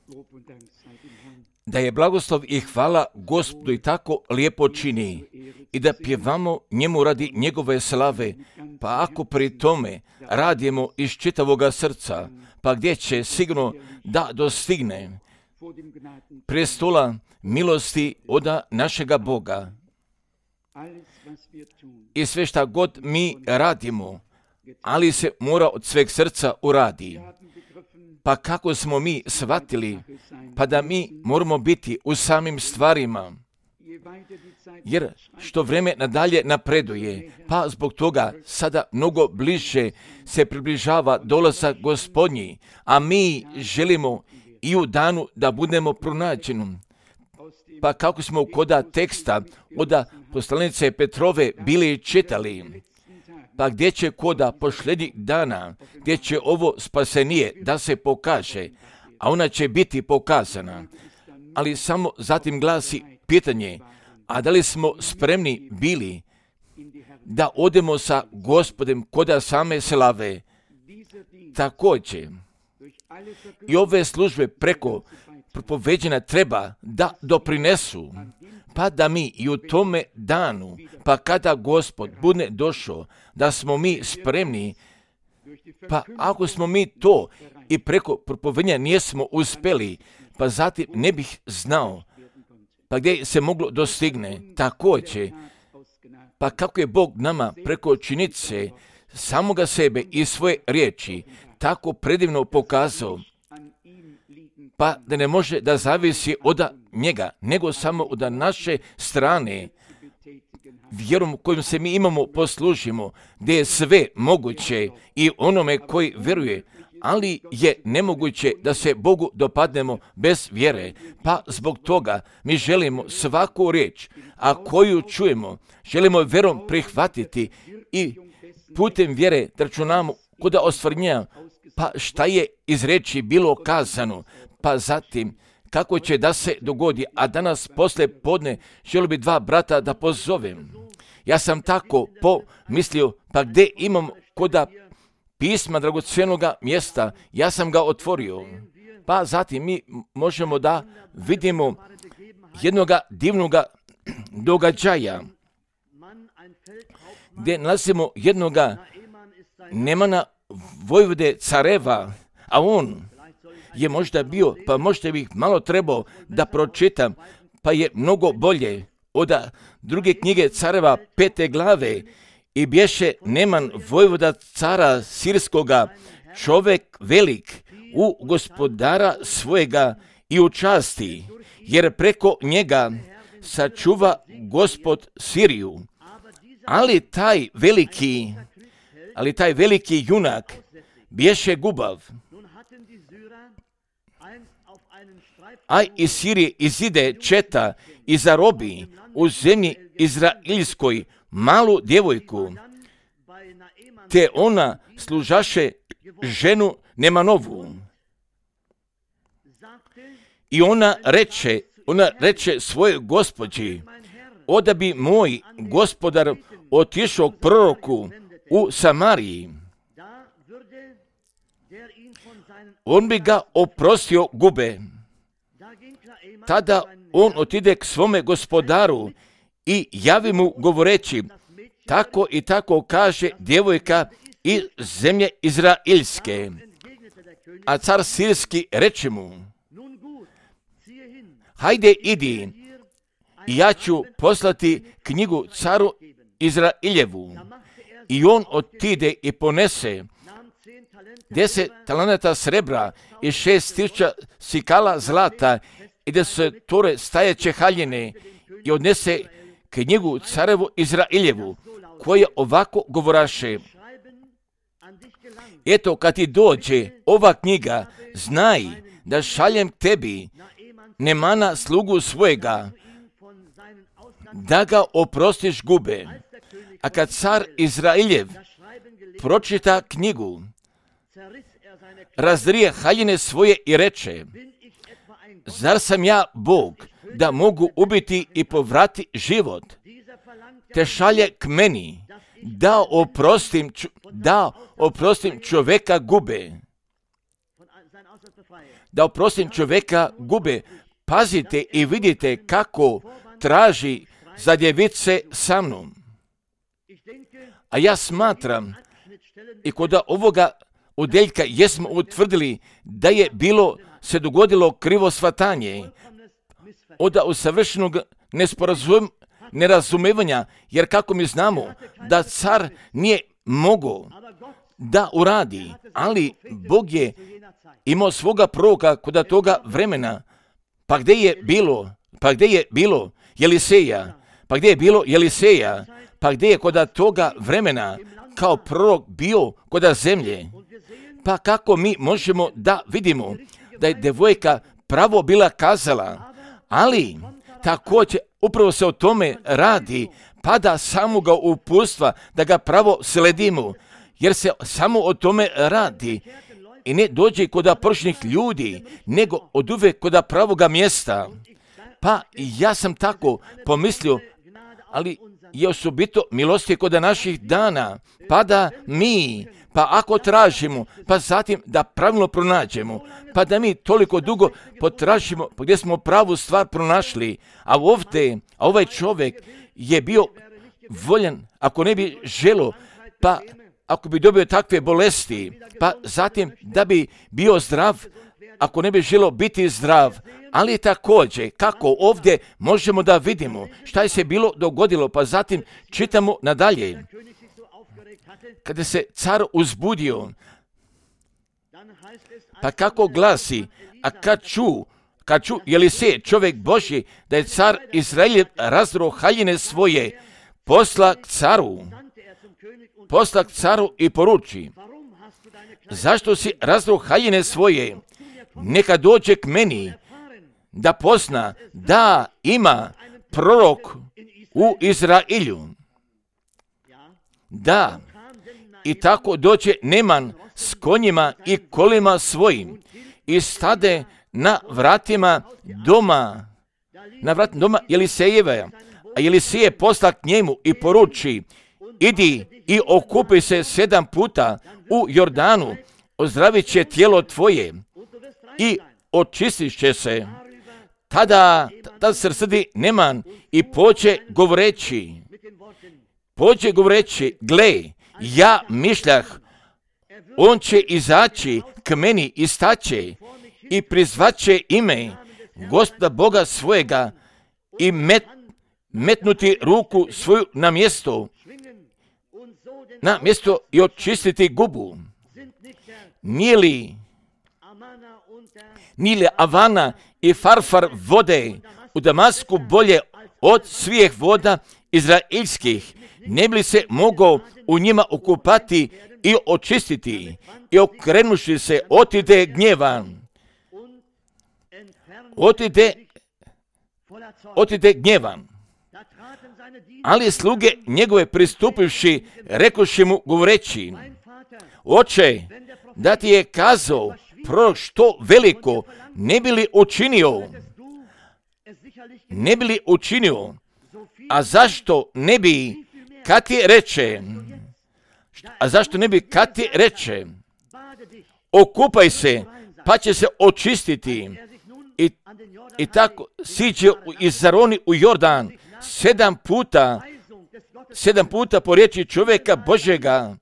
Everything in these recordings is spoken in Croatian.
Da je blagoslov i hvala Gospodu i tako lijepo čini i da pjevamo njemu radi njegove slave, pa ako pri tome radimo iz čitavoga srca, pa gdje će sigurno da dostigne prestola milosti oda našega Boga. I sve šta god mi radimo, ali se mora od sveg srca uradi. Pa kako smo mi shvatili, pa da mi moramo biti u samim stvarima, jer što vrijeme nadalje napreduje, pa zbog toga sada mnogo bliže se približava dolazak Gospodnji, a mi želimo i u danu da budemo pronađeni. Pa kako smo koda teksta od poslanice Petrove bili čitali, pa gdje će koda posljednjih dana, gdje će ovo spasenije da se pokaže, a ona će biti pokazana. Ali samo zatim glasi pitanje, a da li smo spremni bili da odemo sa Gospodem koda same slave? Također, i ove službe preko propoveđena treba da doprinesu, pa da mi i u tome danu, pa kada Gospod bude došao, da smo mi spremni, pa ako smo mi to i preko propoveđenja nismo uspjeli, pa zatim ne bih znao, pa gdje se moglo dostigne. Također, pa kako je Bog nama preko činitice samoga sebe i svoje riječi tako predivno pokazao, pa da ne može da zavisi od njega, nego samo od naše strane, vjerom kojom se mi imamo poslužimo, gdje je sve moguće i onome koji vjeruje, ali je nemoguće da se Bogu dopadnemo bez vjere. Pa zbog toga mi želimo svaku riječ, a koju čujemo, želimo vjerom prihvatiti i putem vjere računamo kod ostvarenja, pa šta je iz riječi bilo kazano, pa zatim kako će da se dogodi, a danas poslije podne želio bi 2 brata da pozovem. Ja sam tako pomislio, pa gdje imam koda pisma dragocjenoga mjesta, ja sam ga otvorio. Pa zatim mi možemo da vidimo jednoga divnoga događaja, gdje nalazimo jednoga Nemana vojvode careva, a on je možda bio, pa možda bih malo trebao da pročitam, pa je mnogo bolje od druge knjige careva 5. glave, i bješe Neman vojvoda cara sirskoga, čovjek velik u gospodara svojega i u časti, jer preko njega sačuva Gospod Siriju. Ali taj veliki junak bješe gubav. A iz Sirije izide četa i zarobi u zemlji Izrailskoj malu djevojku, te ona služaše ženu Nemanovu. I ona reče svojoj gospođi, oda bi moj gospodar otišao k proroku u Samariji, on bi ga oprostio gube. Tada on otide k svome gospodaru i javi mu govoreći, tako i tako kaže djevojka iz zemlje Izrailske. A car sirski reče mu, hajde idi, i ja ću poslati knjigu caru Izrailjevu. I on otide i ponese 10 talenata srebra i 6.000 sikala zlata i 10 tore stajeće haljine i odnese knjigu carevu Izrailjevu, koja ovako govoraše, eto kad ti dođe ova knjiga, znaj da šaljem tebi Nemana slugu svojega, da ga oprostiš gube. A kad car Izrailjev pročita knjigu, razrije haljine svoje i reče, zar sam ja Bog da mogu ubiti i povrati život, te šalje k meni da oprostim čovjeka gube, da oprostim čovjeka gube. Pazite i vidite kako traži za djevice sa mnom. A ja smatram i kod ovoga odjeljka jesmo utvrdili da je se dogodilo krivo shvatanje od usavršenog nerazumevanja, jer kako mi znamo da car nije mogao da uradi, ali Bog je imao svoga proroka kod toga vremena. Pa gdje je bilo Jeliseja? Pa gdje je kod toga vremena kao prorok bio kod zemlje? Pa kako mi možemo da vidimo da je devojka pravo bila kazala, ali također upravo se o tome radi, pada samoga uputstva da ga pravo sledimo, jer se samo o tome radi i ne dođe kod prošlih ljudi, nego od uvek kod pravoga mjesta. Pa ja sam tako pomislio, ali je osobito milosti kod naših dana, pa ako tražimo, pa zatim da pravilno pronađemo, pa da mi toliko dugo potražimo gdje smo pravu stvar pronašli, a ovaj čovjek je bio voljan, ako ne bi želo, pa ako bi dobio takve bolesti, pa zatim da bi bio zdrav, ako ne bi želo biti zdrav, ali također kako ovdje možemo da vidimo šta je se bilo dogodilo, pa zatim čitamo nadalje. Kada se car uzbudio, pa kako glasi, a kad ču Jelisej, čovjek Božji, da je car Izraeljev razdro haljine svoje, posla k caru i poruči, zašto si razdro haljine svoje, neka dođe k meni, da pozna da ima prorok u Izraelju. Da, i tako dođe Neman s konjima i kolima svojim i stade na vratima doma Jelisejeva, a Jelisej posla k njemu i poruči, idi i okupi se 7 puta u Jordanu, ozdravit će tijelo tvoje i očistit će se. Tada se rasrdi Neman i pođe govoreći, gle, ja mišljah, on će izaći k meni i staće i prizvaće ime Gospoda Boga svojega i metnuti ruku svoju na mjesto i očistiti gubu. Nije li Avana i Farfar vode u Damasku bolje od svih voda izraelskih? Ne bi li se mogao u njima okupati i očistiti i okrenuši se otide gnjevan. Ali sluge njegove pristupivši, rekoše mu govoreći, oče, da ti je kazao prorok što veliko, ne bi li učinio, a zašto ne bi kad ti reče, okupaj se, pa će se očistiti, i tako siđe i zaroni u Jordan 7 puta po riječi čovjeka Božjega,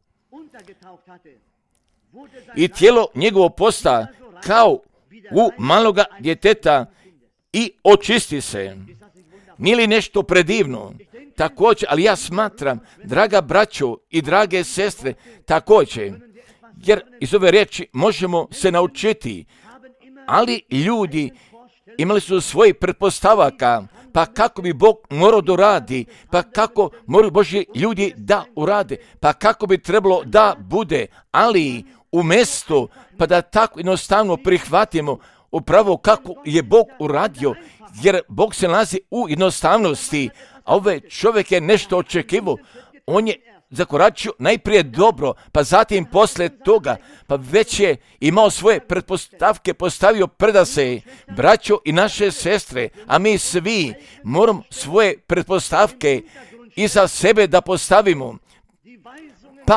i tijelo njegovo posta kao u maloga djeteta i očisti se. Nije li nešto predivno? Također, ali ja smatram, draga braćo i drage sestre, također, jer iz ove riječi možemo se naučiti, ali ljudi imali su svojih pretpostavaka, pa kako bi Bog morao da radi, pa kako moraju Božji ljudi da urade, pa kako bi trebalo da bude, ali umjesto pa da tako jednostavno prihvatimo upravo kako je Bog uradio, jer Bog se nalazi u jednostavnosti, a ovaj čovjek je nešto očekivao, on je zakoračio najprije dobro, pa zatim posle toga, pa već je imao svoje pretpostavke postavio predase, braćo i naše sestre, a mi svi moramo svoje pretpostavke iza sebe da postavimo. Pa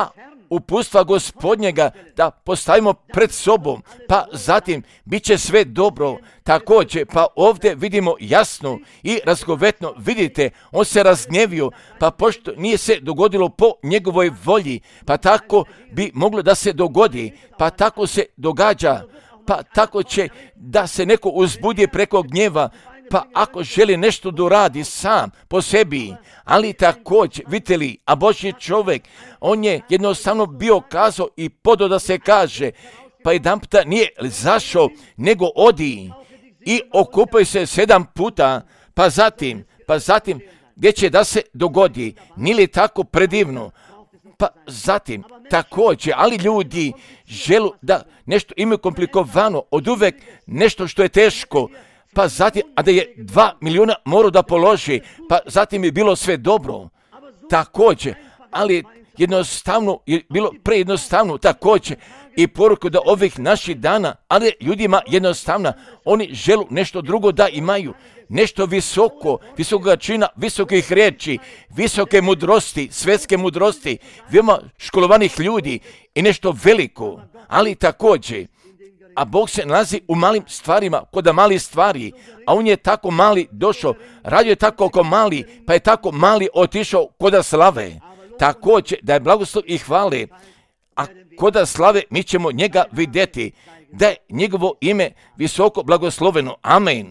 upustva Gospodnjega da postavimo pred sobom, pa zatim bit će sve dobro. Također, pa ovdje vidimo jasno i razgovetno, vidite, on se razgnjevio, pa pošto nije se dogodilo po njegovoj volji, pa tako bi moglo da se dogodi, pa tako se događa, pa tako će da se neko uzbudi preko gnjeva, pa ako želi nešto da uradi sam po sebi, ali također, vidite li, a Božji čovjek, on je jednostavno bio kazao i podo da se kaže, pa jedan puta nije zašao, nego odi i okupaju se 7 puta, pa zatim, gdje će da se dogodi, nije li tako predivno? Pa zatim, također, ali ljudi želu da nešto imaju komplikovano, od uvek nešto što je teško, pa zatim, a da je 2 milijuna morao da položi, pa zatim je bilo sve dobro. Također, ali jednostavno je bilo prejednostavno, također, i poruku da ovih naših dana, ali ljudima jednostavno, oni želu nešto drugo da imaju, nešto visokoga čina, visokih riječi, visoke mudrosti, svjetske mudrosti, veoma školovanih ljudi i nešto veliko, ali također, a Bog se nalazi u malim stvarima, kod malih stvari, a on je tako mali došao, radio je tako oko mali, pa je tako mali otišao kod slave. Također, da je blagoslov i hvale, a kod slave mi ćemo njega vidjeti, da je njegovo ime visoko blagosloveno. Amen.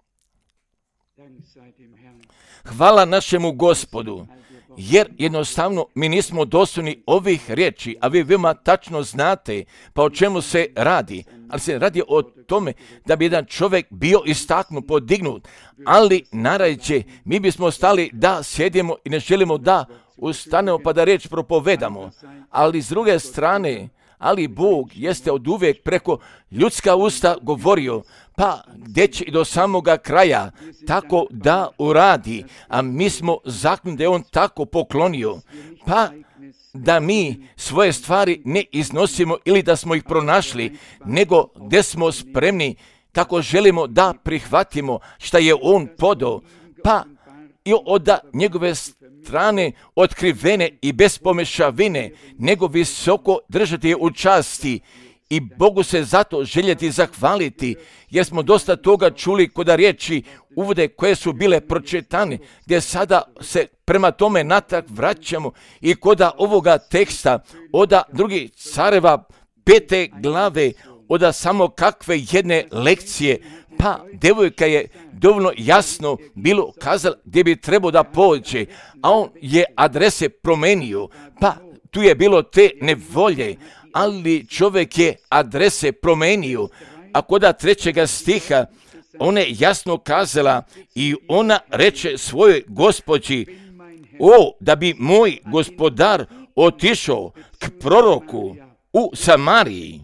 Hvala našemu Gospodu, jer jednostavno mi nismo dostojni ovih riječi, a vi veoma tačno znate pa o čemu se radi. Ali se radi o tome da bi jedan čovjek bio istaknut, podignut, ali narađe mi bismo stali da sjedimo i ne želimo da ustanemo pa da riječ propovedamo. Ali s druge strane, ali Bog jeste od uvijek preko ljudska usta govorio, pa gdje će i do samoga kraja tako da uradi, a mi smo zakon da je on tako poklonio, pa da mi svoje stvari ne iznosimo ili da smo ih pronašli, nego gdje smo spremni, tako želimo da prihvatimo šta je on podao, pa i od njegove strane otkrivene i bez pomešavine, nego visoko držati je u časti i Bogu se zato željeti zahvaliti, jer smo dosta toga čuli kod riječi uvode koje su bile pročitane, gdje sada se prema tome natrag vraćamo i kod ovoga teksta od drugih careva 5. glave, od samo kakve jedne lekcije, pa devojka je dovoljno jasno bilo kazala gdje bi trebao da pođe, a on je adrese promenio, pa tu je bilo te nevolje, ali čovjek je adrese promenio, a kod 3. stiha ona je jasno kazala i ona reče svojoj gospođi, o, da bi moj gospodar otišao k proroku u Samariji,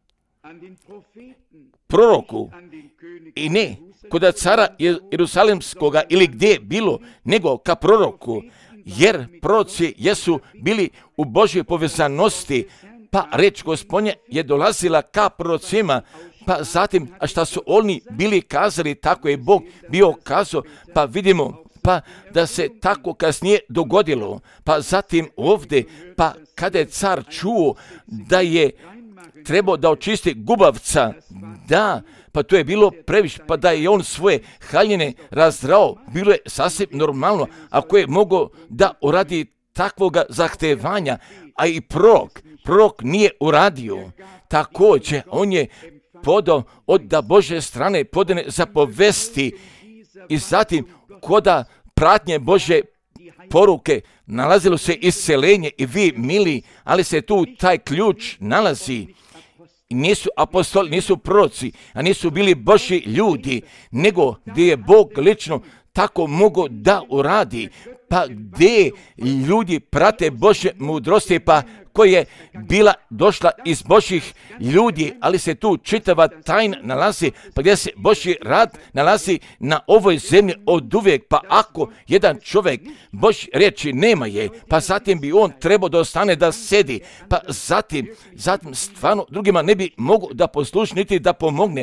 proroku, i ne kod cara Jerusalemskoga ili gdje je bilo, nego ka proroku, jer proroci jesu bili u Božjoj povezanosti, pa reč Gospodnja je dolazila ka prorocima, pa zatim, a šta su oni bili kazali, tako je Bog bio kazao, pa vidimo, pa da se tako kasnije dogodilo, pa zatim ovdje, pa kada je car čuo da je trebao da očisti gubavca, da, pa to je bilo previše, pa da je on svoje haljine razdrao, bilo je sasvim normalno, ako je mogao da uradi takvoga zahtevanja, a i prorok nije uradio. Također, on je podao od da Božje strane podane zapovesti i zatim koda pratnje Božje poruke nalazilo se iscelenje i vi mili, ali se tu taj ključ nalazi. Nisu apostoli, nisu proroci, a nisu bili Božji ljudi, nego gdje je Bog lično tako mogo da uradi, pa gdje ljudi prate Božje mudrosti, pa koja je bila došla iz Božjih ljudi, ali se tu čitava tajna nalazi, pa gdje se Božji rad nalazi na ovoj zemlji od uvijek, pa ako jedan čovjek Božje riječi nema je, pa zatim bi on trebao da ostane da sedi, pa zatim stvarno drugima ne bi mogu da posluši niti da pomogne,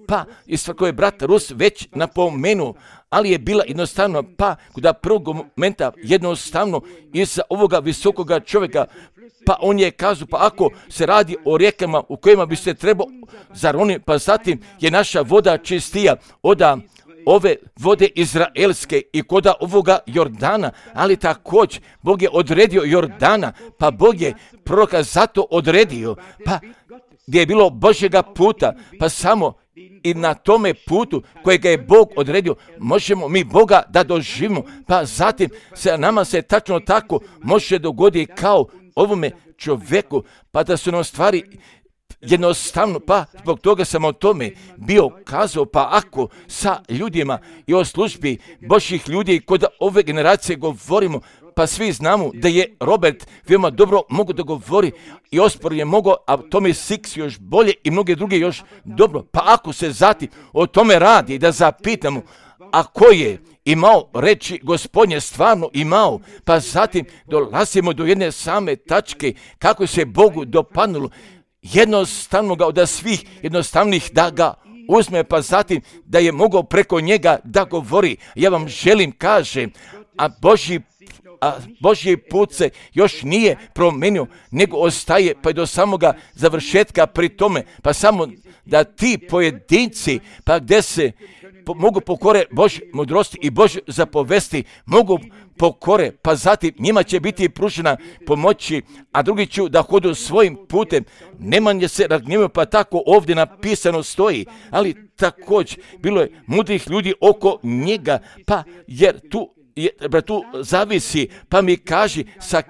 pa isto koje je brat Rus već napomenuo, ali je bila jednostavno, pa kod prvog momenta jednostavno iza ovoga visokoga čovjeka, pa on je kazao, pa ako se radi o rijekama u kojima bi se trebao zaroniti, pa zatim je naša voda čistija od ove vode izraelske i koda ovoga Jordana, ali također Bog je odredio Jordana, pa Bog je proroka zato odredio, pa gdje je bilo Božjega puta, pa samo i na tome putu kojega je Bog odredio, možemo mi Boga da doživimo, pa zatim se nama se tačno tako može dogoditi kao ovome čovjeku, pa da su nam stvari jednostavno, pa zbog toga sam o tome bio kazao, pa ako sa ljudima i o službi Božjih ljudi kod ove generacije govorimo, pa svi znamo da je Robert veoma dobro mogu da govori i Ospor je mogao, a Tommy Six još bolje i mnogi drugi još dobro. Pa ako se zatim o tome radi da zapitamo, a ko je imao reći Gospodnje stvarno imao, pa zatim dolazimo do jedne same tačke kako se Bogu dopadnulo, jednostavno ga od svih jednostavnih da ga uzme, pa zatim da je mogao preko njega da govori. Ja vam želim kažem, a Božji put se još nije promenio, nego ostaje pa i do samoga završetka pri tome, pa samo da ti pojedinci, pa gdje se mogu pokore Božje mudrosti i Božje zapovesti, mogu pokore, pa zatim njima će biti pružena pomoći, a drugi ću da hodu svojim putem, nemanje se ragnjevaju, pa tako ovdje napisano stoji, ali također bilo je mudrih ljudi oko njega, pa jer tu zavisi, pa mi kaži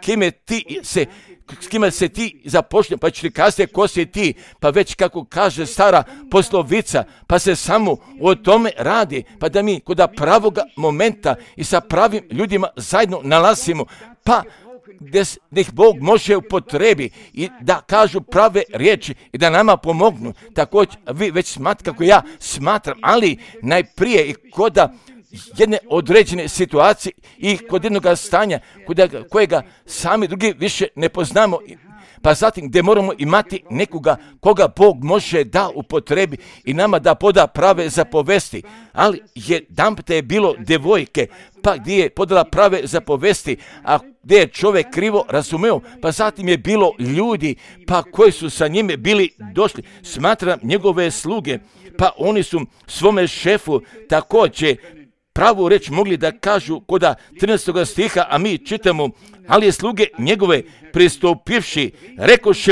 s kime se ti započne, pa ću ti kazati ko si ti, pa već kako kaže stara poslovica, pa se samo o tome radi, pa da mi kod pravoga momenta i sa pravim ljudima zajedno nalazimo, pa gdje ih Bog može upotrebi i da kažu prave riječi i da nama pomognu. Također vi već smatrate kako ja smatram, ali najprije i kod jedne određene situacije i kod jednog stanja kojega sami drugi više ne poznamo, pa zatim gdje moramo imati nekoga koga Bog može da upotrebi i nama da poda prave zapovesti. Ali jedanput je bilo devojke, pa gdje je podala prave zapovesti, a gdje je čovjek krivo razumeo, pa zatim je bilo ljudi, pa koji su sa njime bili došli, smatram njegove sluge, pa oni su svome šefu također pravu reč mogli da kažu koda 13. stiha, a mi čitamo, ali je sluge njegove pristupivši, rekoše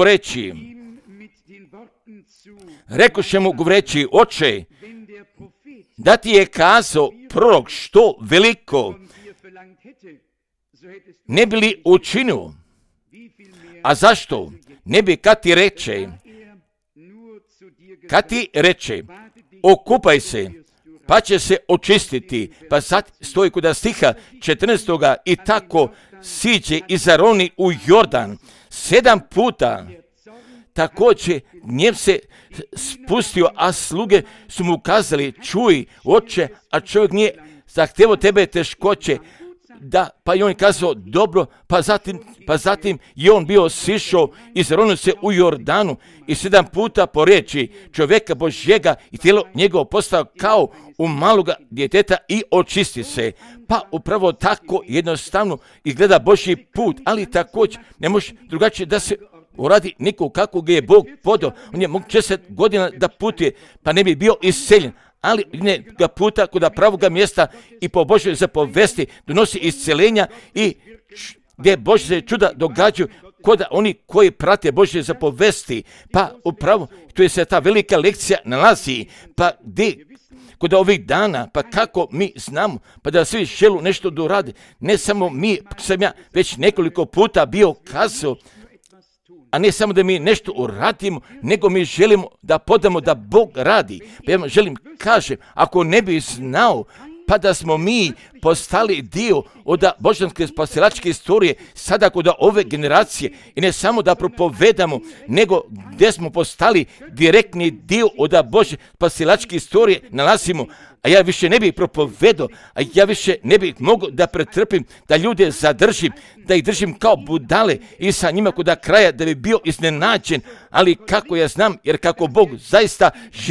mu govoreći, oče, da ti je kazao prorok što veliko, ne bi li učinio, a zašto? Ne bi kad ti reče, okupaj se, pa će se očistiti, pa sad stoji kod stiha 14. i tako siđe i zaroni u Jordan 7 puta. Također gnjev se spustio, a sluge su mu kazali, čuj oče, a čovjek nije zahtevao tebe teškoće, da, pa i on je kazao dobro, pa zatim je on bio sišao i zaronio se u Jordanu i 7 puta po riječi čovjeka Božjega i tijelo njegovo postao kao u maloga djeteta i očisti se. Pa upravo tako jednostavno izgleda Božji put, ali također ne može drugačije da se uradi niko kako ga je Bog podao. On je mogu 10 godina da putuje, pa ne bi bio iseljen. Ali ga puta kod pravoga mjesta i po Božoj zapovesti donosi isceljenja i gdje Božje čuda događaju kod oni koji prate Božje zapovesti. Pa upravo tu je se ta velika lekcija nalazi, pa gdje kod ovih dana, pa kako mi znamo, pa da svi želu nešto dorade, ne samo mi, sam ja već nekoliko puta bio kazao, a ne samo da mi nešto uradimo, nego mi želimo da podamo da Bog radi. Pa ja želim kažem, ako ne bi znao, pa da smo mi postali dio od božanske spasilačke istorije sada kod ove generacije i ne samo da propovedamo, nego gdje smo postali direktni dio od Božje spasilačke istorije nalazimo, a ja više ne bih propovedao, a ja više ne bih mogao da pretrpim, da ljude zadržim, da ih držim kao budale i sa njima kod kraja da bi bio iznenađen, ali kako ja znam, jer kako Bog zaista živi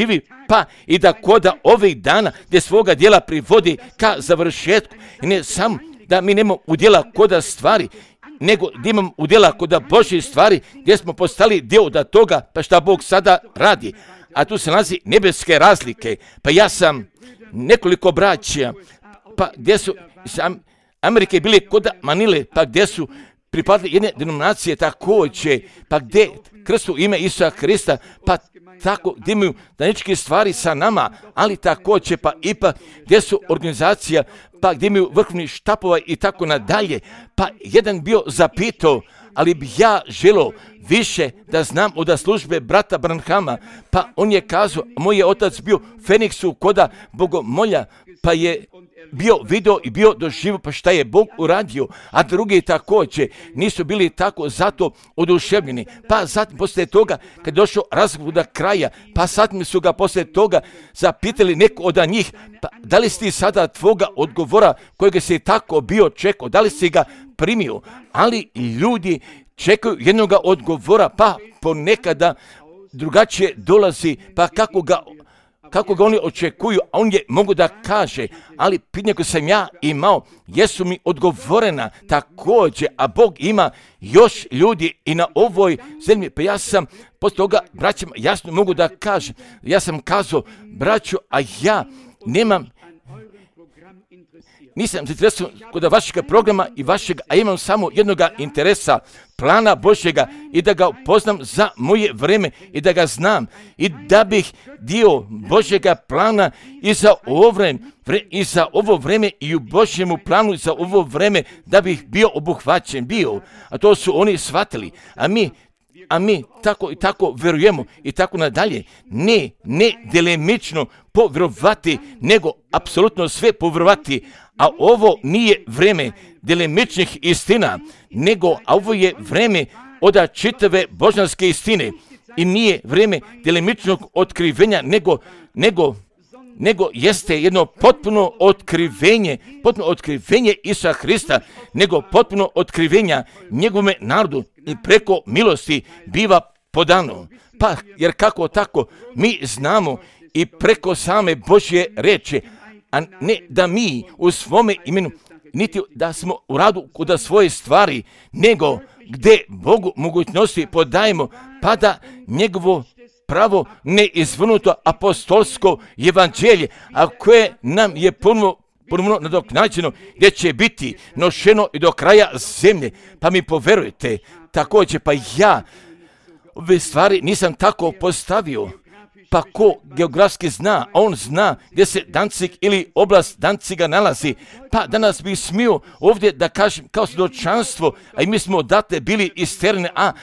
pa i da koda ovih dana gdje svoga djela privodi ka završetku. I ne samo da mi nemamo udjela koda stvari, nego da imamo udjela koda Božje stvari, gdje smo postali dio da toga, pa šta Bog sada radi. A tu se nalazi nebeske razlike. Pa ja sam nekoliko braća, pa gdje su iz Amerike bili kod Manile, pa gdje su pripadali jedne denominacije također, pa gdje krstu ime Isusa Hrista, pa tako gdje imaju zajedničke stvari sa nama, ali također pa ipak gdje su organizacija, pa gdje imaju vrhovni štapova i tako nadalje. Pa jedan bio zapitao, ali bi ja želio više da znam od službe brata Branhama, pa on je kazao, moj je otac bio Feniksu koda bogomolja, pa je bio video i bio doživio pa šta je Bog uradio, a drugi također nisu bili tako zato oduševljeni. Pa zatim poslije toga, kad došao razgovor do kraja, pa zatim su ga poslije toga zapitali neko od njih, pa da li si sada tvoga odgovora kojega si tako bio čekao, da li si ga primio, ali ljudi čekaju jednoga odgovora, pa ponekada drugačije dolazi, pa kako ga oni očekuju, a on je mogu da kaže, ali pitanje koje sam ja imao, jesu mi odgovorena također, a Bog ima još ljudi i na ovoj zemlji, pa ja sam poslije toga braćima jasno mogu da kažem, ja sam kazao, braćo, a ja nisam zainteresovan kod vašeg programa i vašeg, a imam samo jednoga interesa, plana Božjega i da ga upoznam za moje vreme i da ga znam i da bih dio Božjega plana i za ovo vreme i u Božjemu planu i za ovo vreme da bih bio obuhvaćen bio. A to su oni shvatili. A mi tako i tako vjerujemo i tako nadalje. Ne delimično povjerovati, nego apsolutno sve povjerovati. A ovo nije vreme delimičnih istina, nego ovo je vreme od čitave božanske istine. I nije vreme delimičnog otkrivenja, nego jeste jedno potpuno otkrivenje Isusa Hrista, nego potpuno otkrivenja njegovome narodu i preko milosti biva podano. Pa, jer kako tako, mi znamo i preko same Božje reči, a ne da mi u svome imenu, niti da smo u radu kod svoje stvari, nego gdje Bogu mogućnosti podajemo, pa da njegovo pravo neizvrnuto apostolsko evanđelje, a koje nam je ponovno nadoknađeno, gdje će biti nošeno i do kraja zemlje. Pa mi poverujete, također pa ja ove stvari nisam tako postavio. Pa ko geografski zna, on zna gdje se Danzig ili oblast Danziga nalazi. Pa danas bih smio ovdje da kažem kao svjedočanstvo, a i mi smo odatle bili isterani, a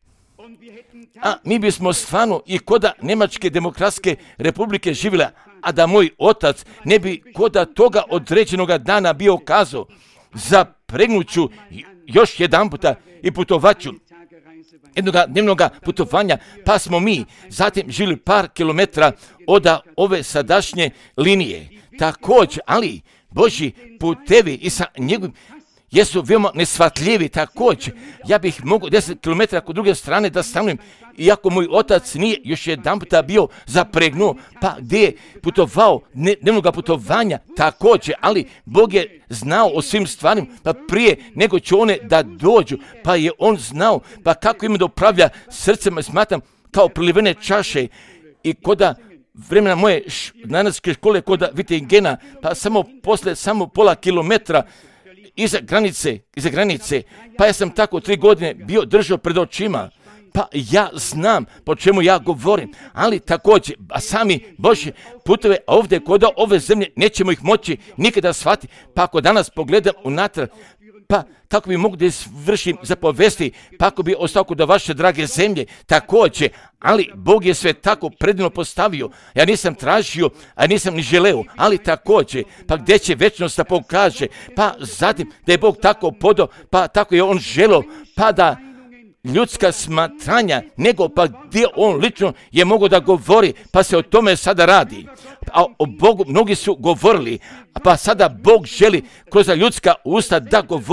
mi bismo stvarno i koda Njemačke demokratske republike živjela, a da moj otac ne bi koda toga određenog dana bio kazao, zapregnuću još jedan puta i putovaću jednog dnevnog putovanja, pa smo mi zatim žili par kilometra od ove sadašnje linije. Također, ali Božji putevi i sa njegovim jesu veoma nesvatljivi također. Ja bih mogao 10 km kod druge strane da stanujem, iako moj otac nije još jedan puta bio zapregnuo, pa gdje je putovao dnevnog putovanja također, ali Bog je znao o svim stvarima, pa prije nego će one da dođu, pa je on znao, pa kako ima da upravlja srcem, smatram kao prilivene čaše. I koda vremena moje nanadske škole koda Wittengena, pa samo pola kilometra iza granice, pa ja sam tako 3 godine bio držao pred očima, pa ja znam po čemu ja govorim, ali također, a sami Božje putove ovdje kod ove zemlje nećemo ih moći nikada shvatiti, pa ako danas pogledam unatrag, pa kako bi mogu da izvršim zapovesti, pa ako bi ostao kod vaše drage zemlje, također, ali Bog je sve tako predivno postavio. Ja nisam tražio, a nisam ni želeo, ali također, pa gdje će večnost da pokaže, pa zatim da je Bog tako podao, pa tako je on želeo, pa da ljudska smatranja, nego pa gdje on lično je mogao da govori, pa se o tome sada radi. A o Bogu mnogi su govorili, pa sada Bog želi kroz ljudska usta da govori,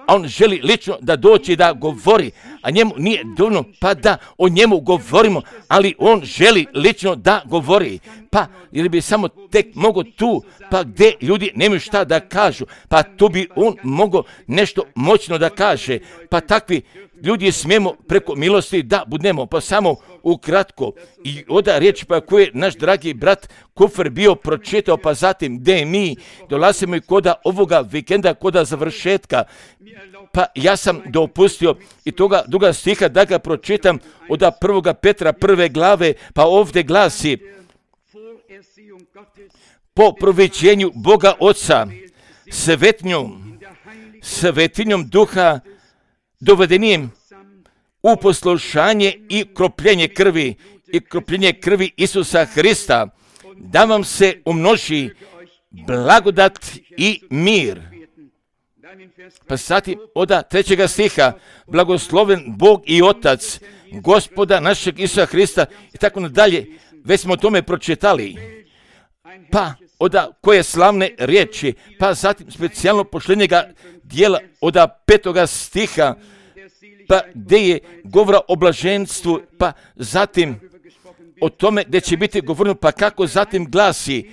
a on želi lično da doći da govori, a njemu nije dovoljno pa da o njemu govorimo, ali on želi lično da govori. Pa ili bi samo tek mogao tu, pa gdje ljudi nemaju šta da kažu, pa tu bi on mogao nešto moćno da kaže. Pa takvi ljudi smijemo preko milosti da budemo, pa samo ukratko. I oda riječ pa koju je naš dragi brat Kufer bio pročitao, pa zatim gdje mi dolazimo i koda ovoga vikenda, koda završetka. Pa ja sam dopustio i toga druga stiha da ga pročitam od 1. Petra 1. glave, pa ovdje glasi: po proviđenju Boga Oca, svetinjom duha, dovedenijem u poslušanje i kropljenje krvi Isusa Hrista, da vam se umnoži blagodat i mir. Pa zatim od 3. stiha: blagosloven Bog i Otac Gospoda našeg Isusa Hrista, i tako nadalje. Već smo o tome pročitali. Pa od koje slavne riječi, pa zatim specijalno pošljenjega dijela od 5. stiha, pa gdje je govora o blaženstvu, pa zatim o tome gdje će biti govoreno, pa kako zatim glasi,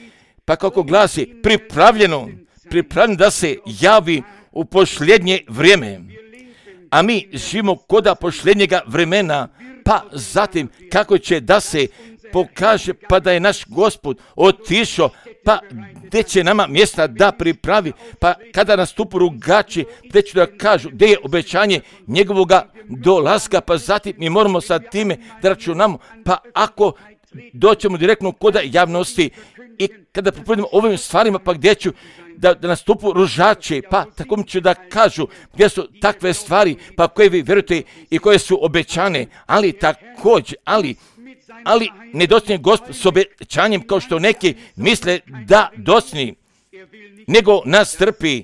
pripravljeno da se javi u posljednje vrijeme. A mi živimo koda posljednjega vremena, pa zatim kako će da se pokaže, pa da je naš Gospod otišao, pa gdje će nama mjesta da pripravi, pa kada nastupu rugači, gdje će da kažu gdje je obećanje njegovoga dolaska, pa zatim mi moramo sa time da računamo, pa ako doćemo direktno koda javnosti i kada pripovedimo ovim stvarima, pa gdje ću da nastupu ružači, pa tako mi ću da kažu gdje su takve stvari, pa koje vi vjerujete i koje su obećane, ali također, ali ne docnije Gospod s obećanjem kao što neki misle da docni, nego nas trpi,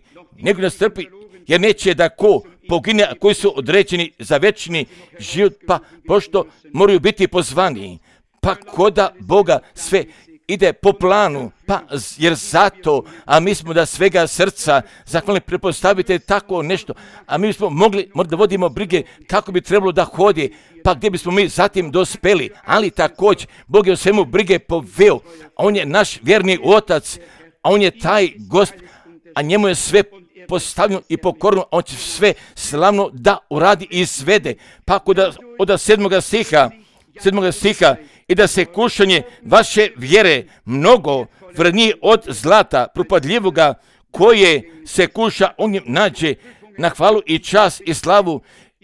jer neće da ko pogine, koji su određeni za večni život, pa pošto moraju biti pozvani, pa koda Boga sve ide po planu, pa jer zato, a mi smo da svega srca zahvalni, prepostavite tako nešto, a mi smo mogli da vodimo brige kako bi trebalo da hodi, pa gdje bismo mi zatim dospeli, ali također Bog je o svemu brige poveo, a on je naš vjerni Otac, a on je taj Gospod, a njemu je sve postavljeno i pokorno, a on će sve slavno da uradi i svede. Pa od 7. stiha, i da se kušanje vaše vjere mnogo vrednije od zlata propadljivoga, koje se kuša, on njim nađe na hvalu i čast i slavu,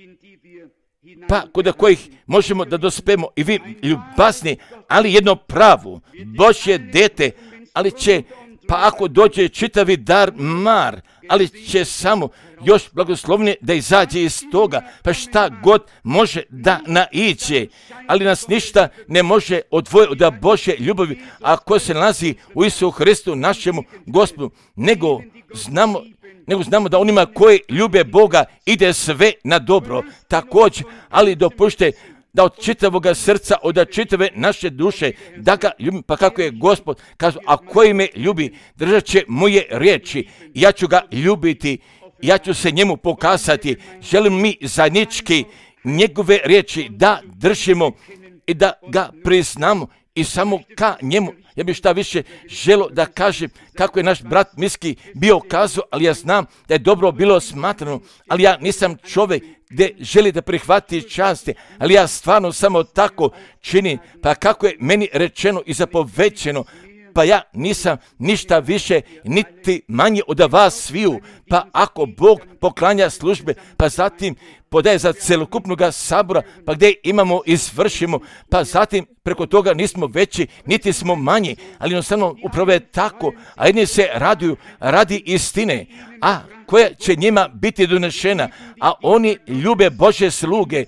pa kod kojih možemo da dospemo i vi ljubazni, ali jedno pravo Božje dete, ali će, pa ako dođe čitavi dar mar, ali će samo još blagoslovnije da izađe iz toga, pa šta god može da naiđe, ali nas ništa ne može odvojiti od Božje ljubavi, ako se nalazi u Isusu Hristu našemu Gospodu, nego znamo da onima koji ljube Boga ide sve na dobro. Također, ali dopušte da od čitavoga srca, od čitave naše duše, da ga ljubim, pa kako je Gospod kazao, a koji me ljubi, držat će moje riječi, ja ću ga ljubiti, ja ću se njemu pokazati. Želim mi zajednički njegove riječi da držimo i da ga priznamo i samo ka njemu. Ja bih šta više želio da kažem kako je naš brat Miski bio kazao, ali ja znam da je dobro bilo smatrano, ali ja nisam čovjek gdje želi da prihvati časti, ali ja stvarno samo tako činim, pa kako je meni rečeno i zapovećeno, pa ja nisam ništa više niti manje od vas sviju, pa ako Bog poklanja službe, pa zatim podaje za celokupnog sabora, pa gdje imamo izvršimo, pa zatim preko toga nismo veći, niti smo manji, ali jednostavno upravo je tako, a jedni se raduju radi istine, a koja će njima biti donešena, a oni ljube Božje sluge,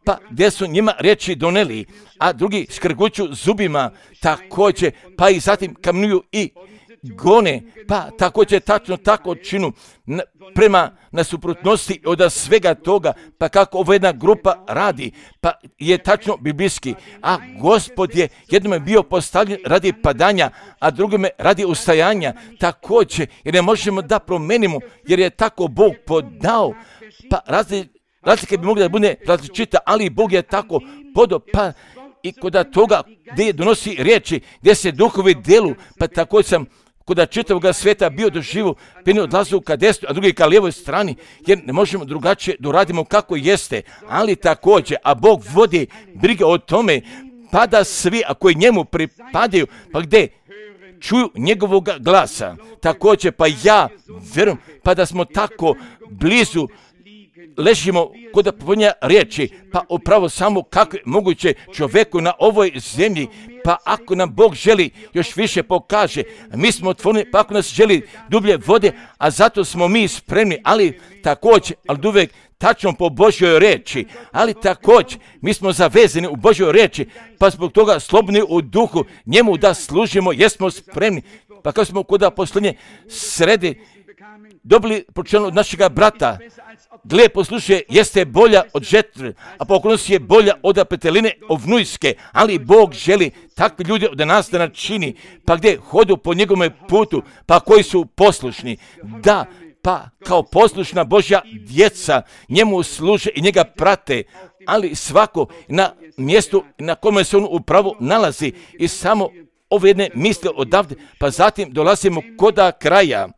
pa gdje su njima riječi doneli, a drugi skrguću zubima također, pa i zatim kamnuju i gone, pa također tačno tako činu prema nasuprotnosti od svega toga, pa kako ova jedna grupa radi, pa je tačno biblijski, a Gospod je jednome bio postavljen radi padanja, a drugome radi ustajanja, također, jer ne možemo da promenimo, jer je tako Bog podao, pa razlike bi mogli da bude različita, ali Bog je tako podao, pa i kod toga gdje donosi riječi, gdje se duhovi delu, pa tako sam kod čitavog svijeta bio doživu, jedni odlazu ka desnoj, a drugi ka lijevoj strani, jer ne možemo drugačije da uradimo kako jeste, ali također, a Bog vodi brige o tome, pa da svi, a koji njemu pripadaju, pa gdje čuju njegovog glasa, također, pa ja vjerujem, pa da smo tako blizu, ležimo kod popunja riječi, pa upravo samo kako je moguće čovjeku na ovoj zemlji, pa ako nam Bog želi još više pokaže, mi smo otvoreni, pa ako nas želi dublje vode, a zato smo mi spremni, ali također, ali uvijek tačno po Božjoj riječi, ali također mi smo zavezani u Božjoj riječi, pa zbog toga slobodni u duhu, njemu da služimo, jesmo spremni, pa kao smo kod posljednje srede dobili počelo od našega brata, gle, poslušaj, jeste bolja od žetve, a pokolnost je bolja od peteline ovnujske, ali Bog želi takvi ljudi od nas da načini, pa gdje hodu po njegovom putu, pa koji su poslušni, da, pa kao poslušna Božja djeca njemu služe i njega prate, ali svako na mjestu na kome se on upravo nalazi i samo ove jedne misle odavde, pa zatim dolazimo koda kraja.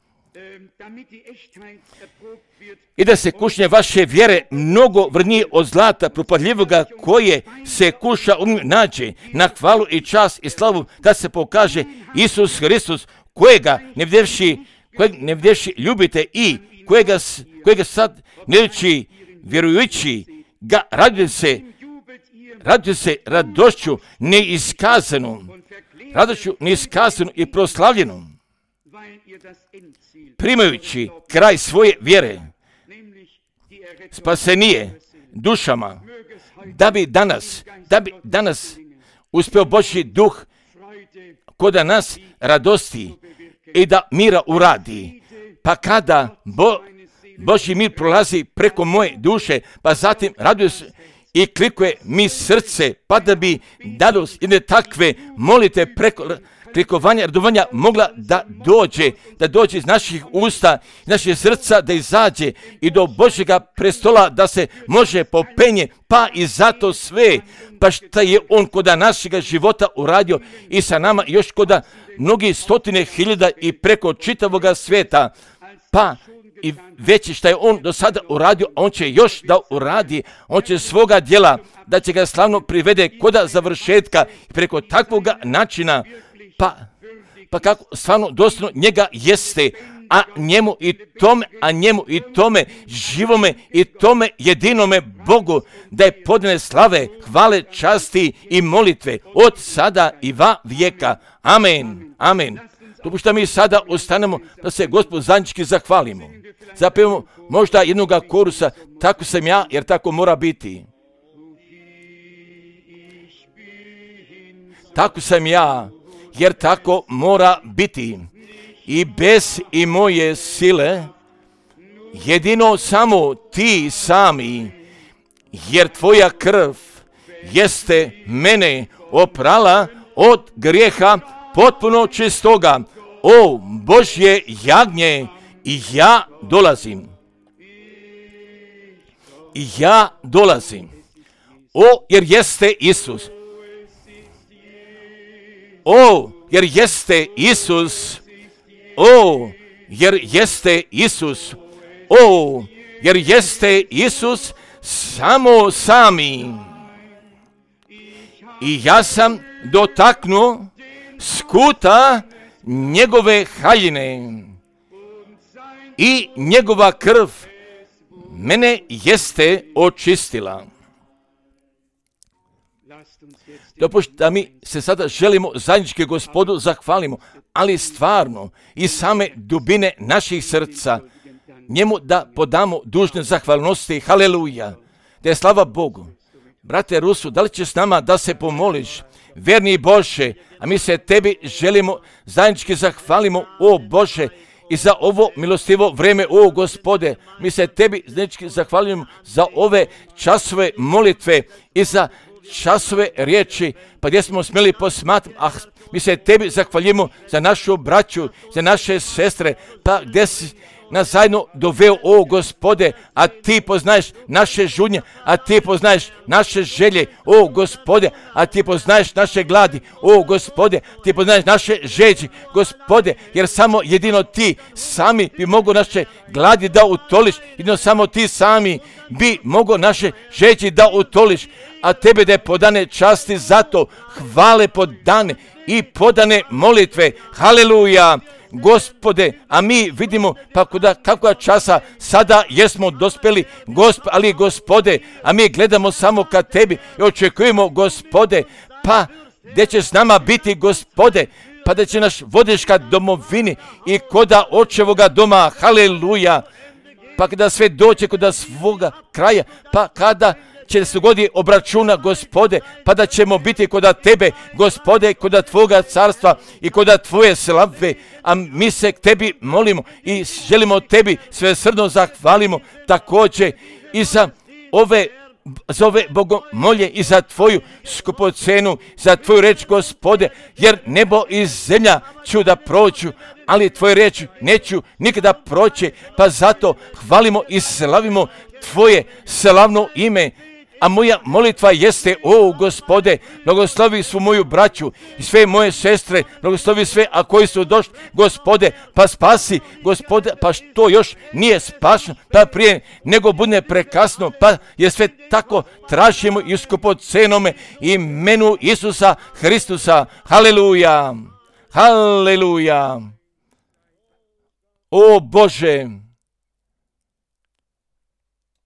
I da se kušnje vaše vjere mnogo vrnije od zlata propadljivoga koje se kuša nađe na hvalu i čast i slavu kad se pokaže Isus Hristos kojega ne vidjevši ljubite i kojega sad neći vjerujući ga radite se radošću neiskazanu i proslavljenu, primajući kraj svoje vjere, spasenije dušama, da bi danas uspio Božji duh kod nas radosti i da mira uradi. Pa kada Božji mir prolazi preko moje duše, pa zatim raduje se i klikuje mi srce, pa da bi danas jedne takve molite preko klikovanja, radovanja mogla da dođe iz naših usta, iz naših srca, da izađe i do Božjega prestola da se može popenje, pa i zato sve, pa šta je on kod našega života uradio i sa nama još kod mnogi stotine hiljada i preko čitavoga svijeta, pa i već šta je on do sada uradio, on će još da uradi, on će svoga djela, da će ga slavno privede kod završetka i preko takvog načina, pa kako stvarno doslovno njega jeste, a njemu i tome živome i tome jedinome Bogu da je podane slave, hvale, časti i molitve od sada i va vijeka. Amen. Amen. Dopušta mi sada ostanemo da se Gospodu zajednički zahvalimo. Zapevamo možda jednoga korusa, tako sam ja, jer tako mora biti. Tako sam ja, jer tako mora biti. I bez i moje sile, jedino samo ti sami, jer tvoja krv jeste mene oprala od grijeha potpuno čistoga. O Božje jagnje, i ja dolazim. O, jer jeste Isus. O, jer jeste Isus. O, jer jeste Isus. O, jer jeste Isus samo sami. I ja sam dotaknuo skuta njegove haljine i njegova krv mene jeste očistila. Dopušta da mi se sada želimo zajednički Gospodu zahvalimo, ali stvarno i same dubine naših srca njemu da podamo dužne zahvalnosti. Haleluja. Da je slava Bogu. Brate Rusu, da li ćeš s nama da se pomoliš? Verni Bože, a mi se tebi želimo zajednički zahvalimo, o Bože, i za ovo milostivo vreme, o Gospode. Mi se tebi zajednički zahvaljujemo za ove časove molitve i za časove riječi, pa gdje smo smjeli posmatrati, mi se tebi zahvaljujemo za našu braću, za naše sestre, pa gdje si nas zajedno doveo, o Gospode, a ti poznaješ naše žudnje, a ti poznaješ naše želje, o Gospode, a ti poznaješ naše gladi, o Gospode, ti poznaješ naše žeđi, Gospode, jer samo jedino ti sami bi mogo naše gladi da utoliš, jedino samo ti sami bi mogo naše žeđi da utoliš, a tebe da je podane časti zato, hvale podane i podane molitve, haleluja. Gospode, a mi vidimo pa kakva časa sada jesmo dospeli, ali Gospode, a mi gledamo samo ka tebi i očekujemo, Gospode, pa gdje će s nama biti, Gospode, pa da će naš vodiš ka domovini i koda očevoga doma, haleluja, pa kada sve dođe kod svoga kraja, pa kada će se godi obračuna, Gospode, pa da ćemo biti kod tebe, Gospode, kod tvoga carstva i kod tvoje slave, a mi se k tebi molimo i želimo tebi svesrdno zahvalimo također i za ove bogomolje i za tvoju skupocenu, za tvoju reč, Gospode, jer nebo i zemlja ću da prođu, ali tvoje reči neću nikada proći, pa zato hvalimo i slavimo tvoje slavno ime. A moja molitva jeste, o Gospode, blagoslovi svu moju braću i sve moje sestre, blagoslovi sve, a koji su došli, Gospode, pa spasi, Gospode, pa što još nije spašeno, pa prije nego bude prekasno, pa je sve tako tražimo i skupocenome imenu Isusa Hristusa, haleluja, haleluja. O Bože,